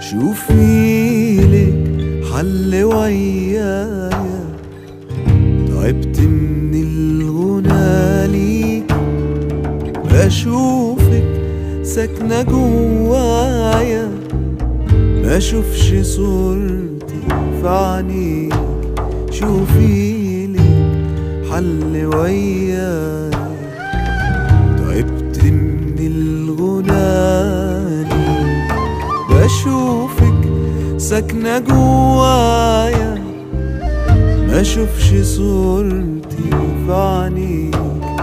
شوفي لك حل ويايا، تعبت من الغنى ليك، بشوفك ساكنة جوايا، ما اشوفش صورتي في عينيك. شوفي لك حل ويايا، تعبت من الغنى ليك، بشوفك ساكنة جوايا، ما اشوفش صورتي في عينيك.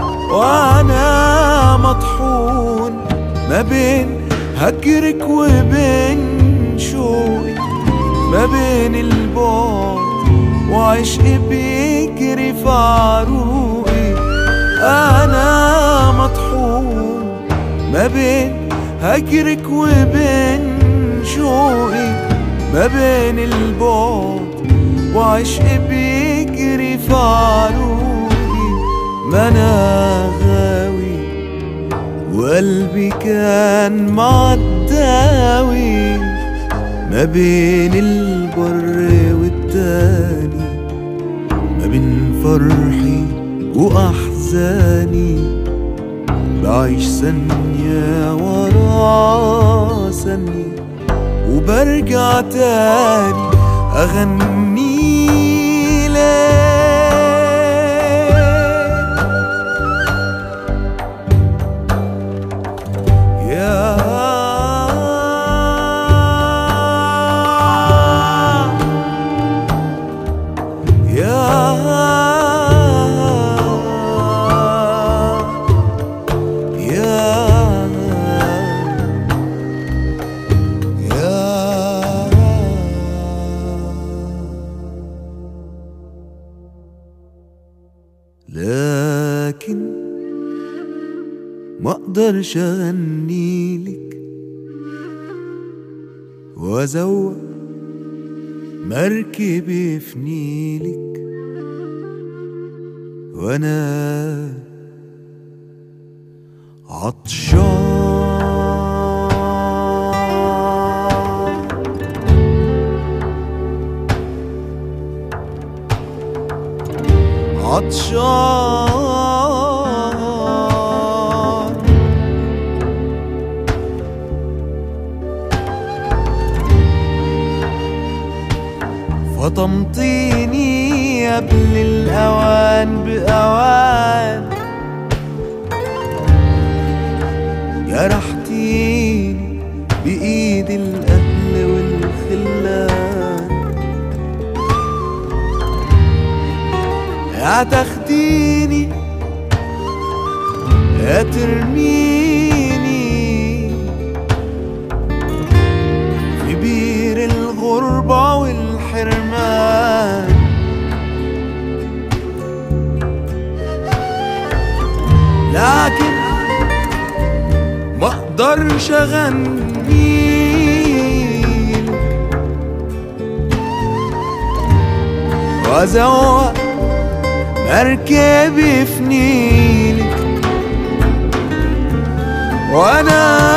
وانا مطحون ما بين هجرك وبين شوقي، ما بين البعد وعشقي بيجري في عروقي. انا مطحون ما بين هجرك وبين شوقي، ما بين البعد وعشقي بيجري في عروقي. ما انا غاوي وقلبي كان معداوي، ما بين البر والتاني، ما بين فرحي واحزاني، بعيش ثانية ورا ثانية وبرجع تاني أغني لك. لكن ما اقدرش اغنيلك وازوق مركبي في نيلك، وانا عطشان عطشان فطمتيني قبل الأوان بأوان، جرحتيني بإيد الأهل والخلان. يا تاخديني يا ترميني في بير الغربة والحرمان. لكن ما اقدرش اغنيلك وازوق مركبي في نيلك، وانا